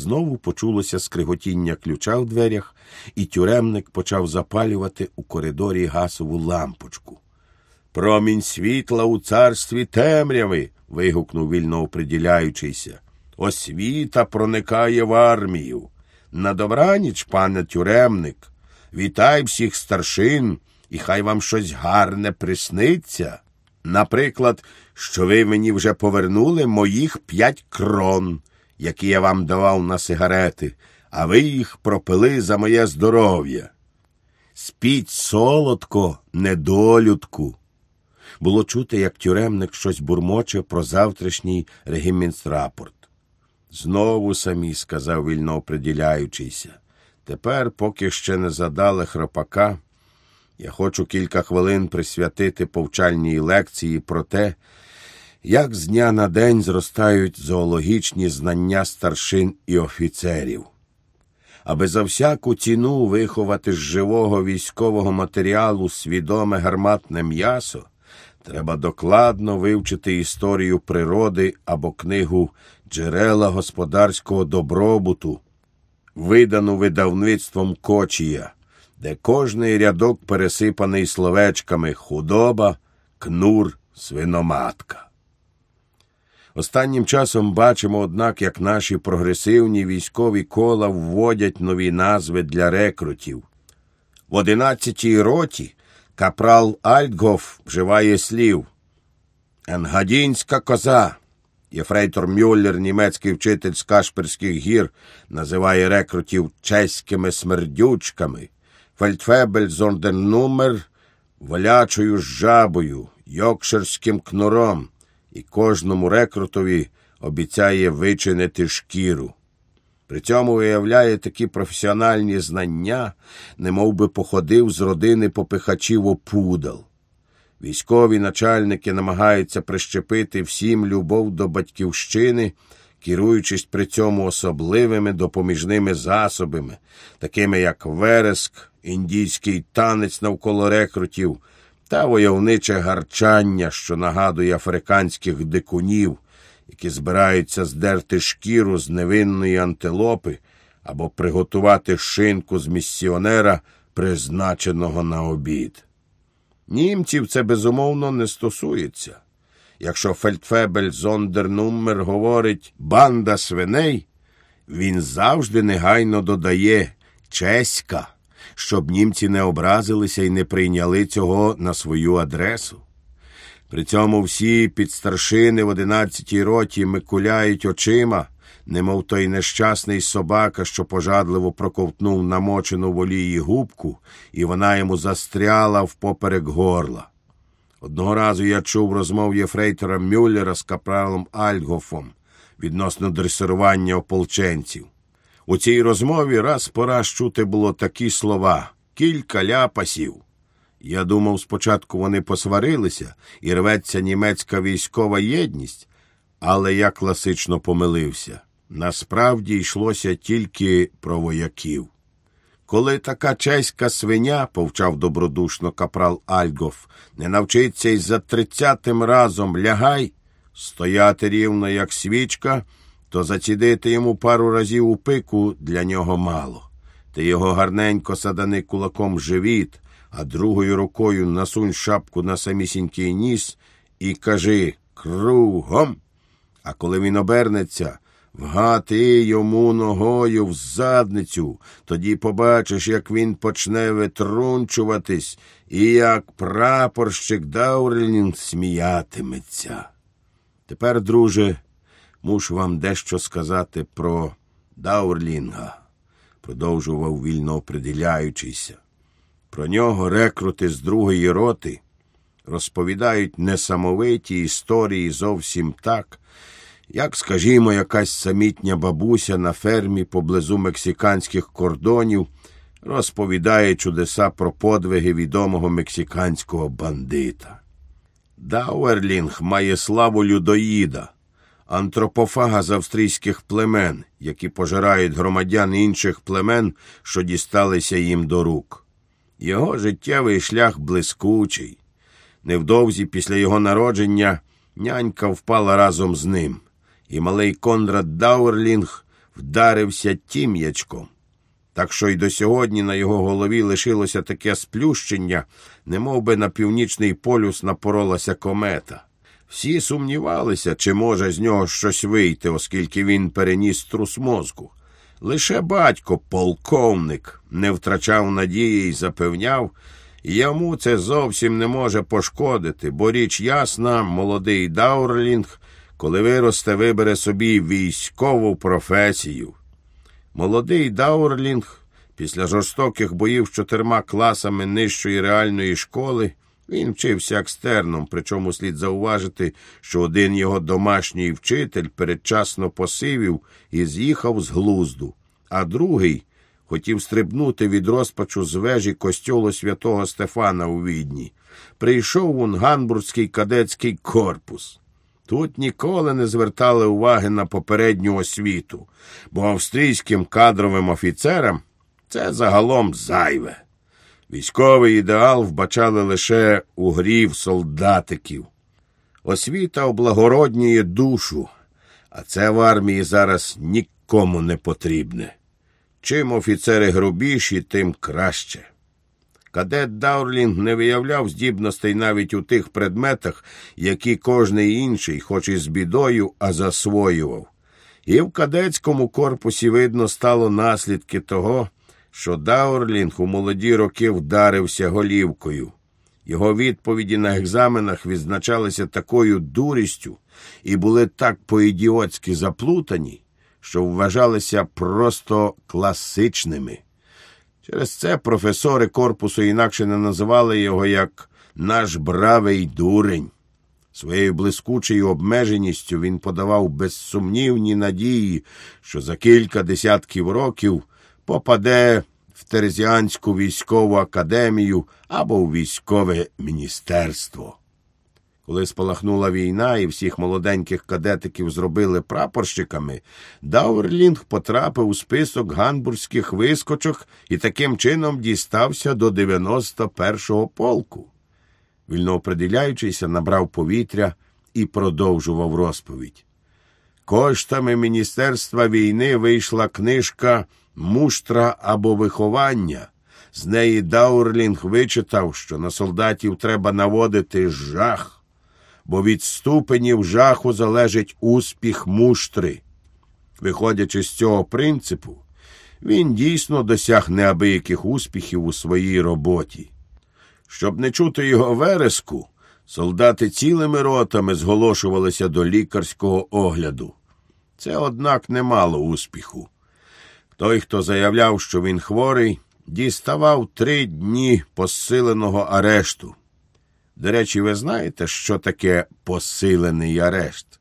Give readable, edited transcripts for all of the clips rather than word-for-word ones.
знову почулося скриготіння ключа в дверях, і тюремник почав запалювати у коридорі газову лампочку. «Промінь світла у царстві темряви!» – вигукнув вільнооприділяючийся. «Освіта проникає в армію! На добраніч, пане тюремник! Вітай всіх старшин, і хай вам щось гарне присниться! Наприклад, що ви мені вже повернули моїх 5 крон, які я вам давав на сигарети, а ви їх пропили за моє здоров'я. Спіть солодко, недолюдку!» Було чути, як тюремник щось бурмоче про завтрашній регіментрапорт. «Знову самі», – сказав вільнооприділяючийся. «Тепер, поки ще не задали хропака, я хочу кілька хвилин присвятити повчальній лекції про те, як з дня на день зростають зоологічні знання старшин і офіцерів. Аби за всяку ціну виховати з живого військового матеріалу свідоме гарматне м'ясо, треба докладно вивчити історію природи або книгу «Джерела господарського добробуту», видану видавництвом Кочія, де кожний рядок пересипаний словечками «худоба», «кнур», «свиноматка». Останнім часом бачимо, однак, як наші прогресивні військові кола вводять нові назви для рекрутів. В 11-й роті капрал Альтгоф вживає слів «Енгадінська коза». Єфрейтор Мюллер, німецький вчитель з Кашпірських гір, називає рекрутів чеськими смердючками. Фельдфебель Зондернумер – волячою жабою, йоркширським кнуром, і кожному рекрутові обіцяє вичинити шкіру. При цьому виявляє такі професіональні знання, немов би походив з родини попихачів опудал. Військові начальники намагаються прищепити всім любов до батьківщини, керуючись при цьому особливими допоміжними засобами, такими як вереск, індійський танець навколо рекрутів та войовниче гарчання, що нагадує африканських дикунів, які збираються здерти шкіру з невинної антилопи або приготувати шинку з місіонера, призначеного на обід. Німців це, безумовно, не стосується. Якщо фельдфебель Зондернумер говорить «банда свиней», він завжди негайно додає «чеська», щоб німці не образилися і не прийняли цього на свою адресу. При цьому всі підстаршини в 11-й роті микуляють очима, немов той нещасний собака, що пожадливо проковтнув намочену в олії губку, і вона йому застряла впоперек горла. Одного разу я чув розмову єфрейтора Мюллера з капралом Альтгофом відносно дресирування ополченців. У цій розмові раз по раз чути було такі слова «кілька ляпасів». Я думав, спочатку вони посварилися і рветься німецька військова єдність, але я класично помилився. Насправді йшлося тільки про вояків. «Коли така чеська свиня, – повчав добродушно капрал Альтгоф, – не навчиться й за 30-тим разом лягай, стояти рівно, як свічка, то зацідити йому пару разів у пику для нього мало. Ти його гарненько садани кулаком в живіт, а другою рукою насунь шапку на самісінький ніс і кажи «кругом». А коли він обернеться, вгати йому ногою в задницю, тоді побачиш, як він почне витрунчуватись і як прапорщик Даурлінг сміятиметься. Тепер, друже, мушу вам дещо сказати про Даурлінга, продовжував вільнооприділяючийся. Про нього рекрути з 2-ї роти розповідають несамовиті історії зовсім так, як, скажімо, якась самітня бабуся на фермі поблизу мексиканських кордонів розповідає чудеса про подвиги відомого мексиканського бандита. Дауерлінг має славу людоїда, антропофага з австрійських племен, які пожирають громадян інших племен, що дісталися їм до рук. Його життєвий шлях блискучий. Невдовзі після його народження нянька впала разом з ним, і малий Конрад Дауерлінг вдарився тім'ячком. Так що й до сьогодні на його голові лишилося таке сплющення, немов би на північний полюс напоролася комета. Всі сумнівалися, чи може з нього щось вийти, оскільки він переніс струс мозку. Лише батько, полковник, не втрачав надії й запевняв, йому це зовсім не може пошкодити, бо річ ясна, молодий Даурлінг, коли виросте, вибере собі військову професію. Молодий Даурлінг, після жорстоких боїв з 4 класами нижчої реальної школи, він вчився екстерном, причому слід зауважити, що один його домашній вчитель передчасно посивів і з'їхав з глузду, а другий хотів стрибнути від розпачу з вежі костьолу святого Стефана у Відні. Прийшов у Ганбурзький кадетський корпус. Тут ніколи не звертали уваги на попередню освіту, бо австрійським кадровим офіцерам це загалом зайве. Військовий ідеал вбачали лише у грі в солдатиків. Освіта облагороднює душу, а це в армії зараз нікому не потрібне. Чим офіцери грубіші, тим краще. Кадет Даурлінг не виявляв здібностей навіть у тих предметах, які кожний інший, хоч і з бідою, а засвоював. І в кадетському корпусі видно стало наслідки того, що Даурлінг у молоді роки вдарився голівкою. Його відповіді на екзаменах відзначалися такою дурістю і були так по-ідіотськи заплутані, що вважалися просто класичними. Через це професори корпусу інакше не називали його як «наш бравий дурень». Своєю блискучою обмеженістю він подавав безсумнівні надії, що за кілька десятків років попаде в Терезіанську військову академію або в військове міністерство. Коли спалахнула війна і всіх молоденьких кадетиків зробили прапорщиками, Даурлінг потрапив у список ганбурзьких вискочок і таким чином дістався до 91-го полку. Вільноопределяючийся набрав повітря і продовжував розповідь. Коштами Міністерства війни вийшла книжка «Муштра або виховання». З неї Даурлінг вичитав, що на солдатів треба наводити жах, бо від ступенів жаху залежить успіх муштри. Виходячи з цього принципу, він дійсно досяг неабияких успіхів у своїй роботі. Щоб не чути його вереску, солдати цілими ротами зголошувалися до лікарського огляду. Це, однак, не мало успіху. Той, хто заявляв, що він хворий, діставав 3 дні посиленого арешту. До речі, ви знаєте, що таке посилений арешт?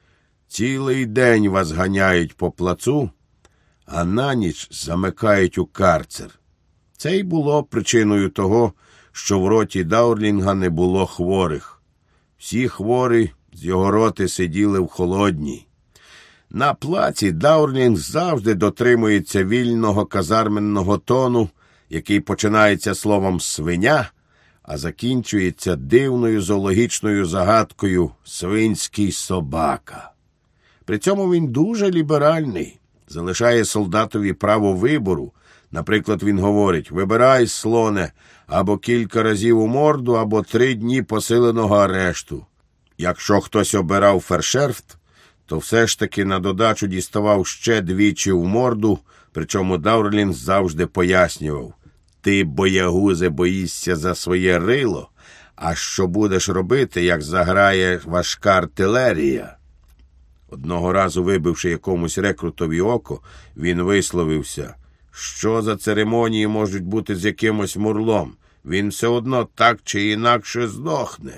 Цілий день вас ганяють по плацу, а на ніч замикають у карцер. Це й було причиною того, що в роті Даурлінга не було хворих. Всі хворі з його роти сиділи в холодній. На плаці Даурлінг завжди дотримується вільного казарменного тону, який починається словом «свиня», а закінчується дивною зоологічною загадкою «свинський собака». При цьому він дуже ліберальний, залишає солдатові право вибору. Наприклад, він говорить: «Вибирай, слоне, або кілька разів у морду, або 3 дні посиленого арешту». Якщо хтось обирав фершерфт, то все ж таки на додачу діставав ще 2 в морду, причому Даурлінг завжди пояснював: «Ти, боягузе, боїшся за своє рило, а що будеш робити, як заграє важка артилерія?» Одного разу, вибивши якомусь рекрутові око, він висловився: «Що за церемонії можуть бути з якимось мурлом? Він все одно так чи інакше здохне».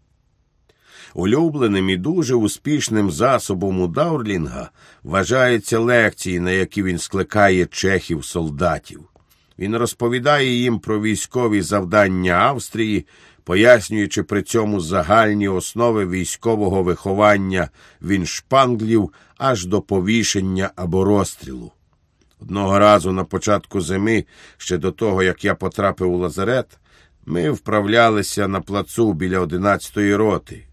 Улюбленим і дуже успішним засобом у Даурлінга вважаються лекції, на які він скликає чехів-солдатів. Він розповідає їм про військові завдання Австрії, пояснюючи при цьому загальні основи військового виховання віншпанглів аж до повішення або розстрілу. Одного разу на початку зими, ще до того, як я потрапив у лазарет, ми вправлялися на плацу біля 11-ї роти.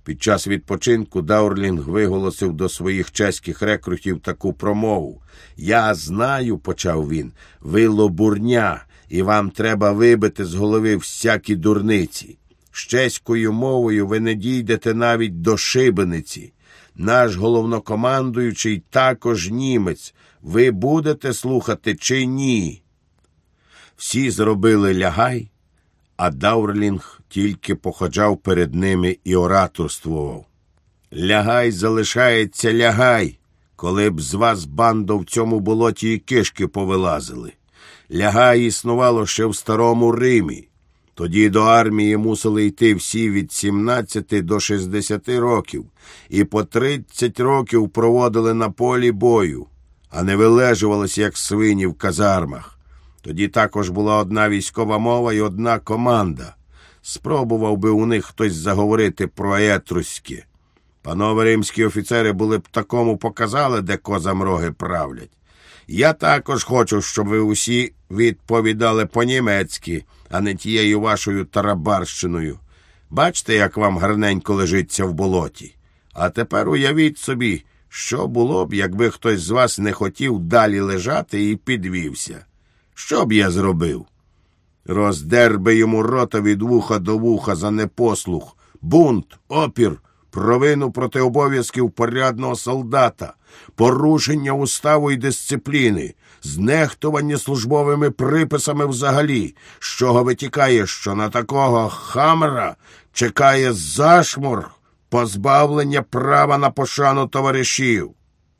Під час відпочинку Даурлінг виголосив до своїх чеських рекрутів таку промову. «Я знаю, – почав він, – ви лобурня, і вам треба вибити з голови всякі дурниці. З чеською мовою ви не дійдете навіть до шибениці. Наш головнокомандуючий також німець. Ви будете слухати чи ні?» Всі зробили лягай, а Даурлінг тільки походжав перед ними і ораторствував. «Лягай залишається лягай, коли б з вас, бандо, в цьому болоті і кишки повилазили. Лягай існувало ще в Старому Римі. Тоді до армії мусили йти всі від 17 до 60 років і по 30 років проводили на полі бою, а не вилежувалися, як свині в казармах. Тоді також була одна військова мова і одна команда. Спробував би у них хтось заговорити про етруське. Панове римські офіцери були б такому показали, де козам роги правлять. Я також хочу, щоб ви усі відповідали по-німецьки, а не тією вашою тарабарщиною. Бачите, як вам гарненько лежиться в болоті. А тепер уявіть собі, що було б, якби хтось з вас не хотів далі лежати і підвівся. Що б я зробив? Роздер би йому рота від вуха до вуха за непослух, бунт, опір, провину проти обов'язків порядного солдата, порушення уставу і дисципліни, знехтування службовими приписами взагалі, з чого витікає, що на такого хамера чекає зашморг, позбавлення права на пошану товаришів.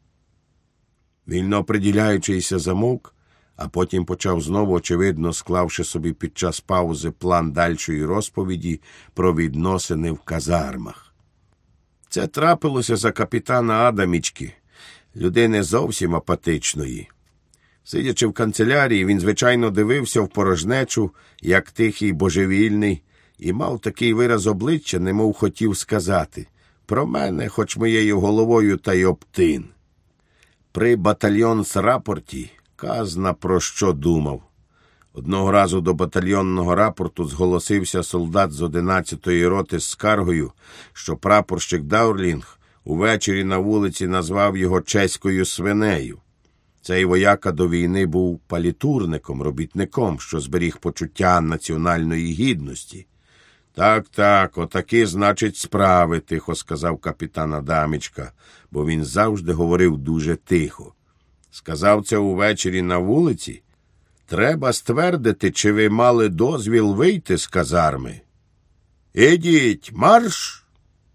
Вільно приділяючийся замовк, а потім почав знову, очевидно, склавши собі під час паузи план дальшої розповіді про відносини в казармах. Це трапилося за капітана Адамічки, людини зовсім апатичної. Сидячи в канцелярії, він, звичайно, дивився в порожнечу, як тихий божевільний, і мав такий вираз обличчя, немов хотів сказати: «Про мене, хоч моєю головою та й обтин». При батальйонс-рапорті казна про що думав. Одного разу до батальйонного рапорту зголосився солдат з 11-ї роти з скаргою, що прапорщик Даурлінг увечері на вулиці назвав його чеською свинею. Цей вояка до війни був палітурником, робітником, що зберіг почуття національної гідності. «Так, отакі, значить, справи», – тихо сказав капітан Адамічка, бо він завжди говорив дуже тихо. «Сказав це увечері на вулиці? Треба ствердити, чи ви мали дозвіл вийти з казарми. Ідіть, марш!»